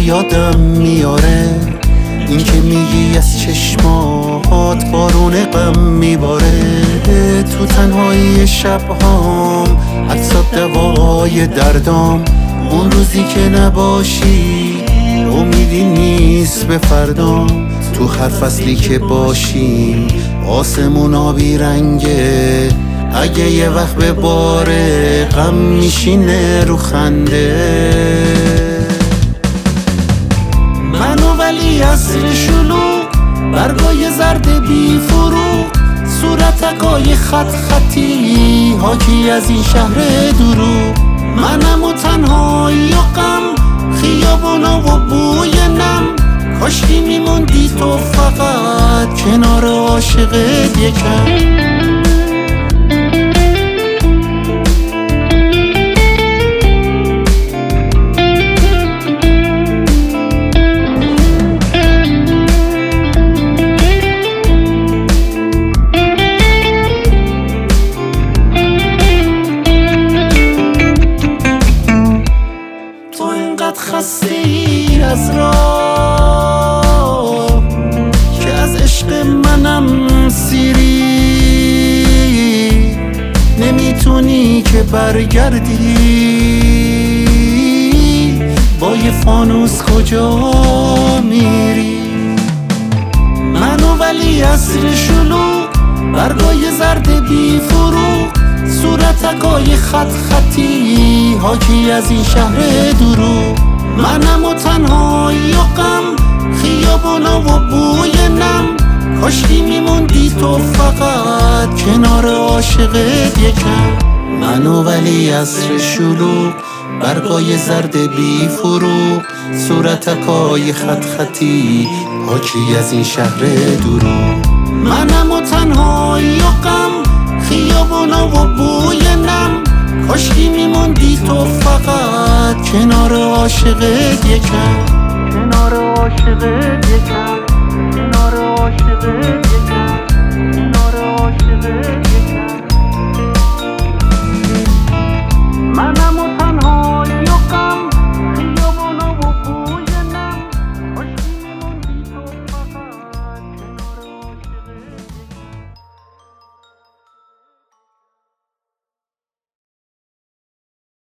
یادم میاره این که میگی از چشمات بارون غم میباره. تو تنهایی شبهام عکسات دوای دردام، اون روزی که نباشی امیدی نیست به فردام. تو هر فصلی که باشیم آسمون آبی رنگه، اگه یه وقت به باره غم میشینه رو خنده. منو ولی عصر شلوغ، برگای زرد بی فروغ، صورتکای خط خطی حاکی از این شهر دروغ. منم و تنهایی و غم، خیابونا و بوی نم، کاشکی میموندی تو فقط کنار عاشقت یکم. خستی از راه که از عشق منم سیری، نمیتونی که برگردی، با یه فانوس کجا میری؟ منو ولی عصر شلوغ، برگای زرد بی فروغ، صورتکای خط خطی حاکی از این شهر دروغ. منم و تنهایی و غم، خیابونا و بوی نم، کاشکی میموندی تو فقط کنار عاشقت یکم. منو ولی عصر شلوغ، برگای زرد بی فروغ، صورتکای خط خطی حاکی از این شهر دروغ. منم و تنهایی و غم، خیابونا و بوی نم، کاشکی میموندی تو فقط کنار عاشقت یکم. کنار عاشقت یکم. کنار عاشقت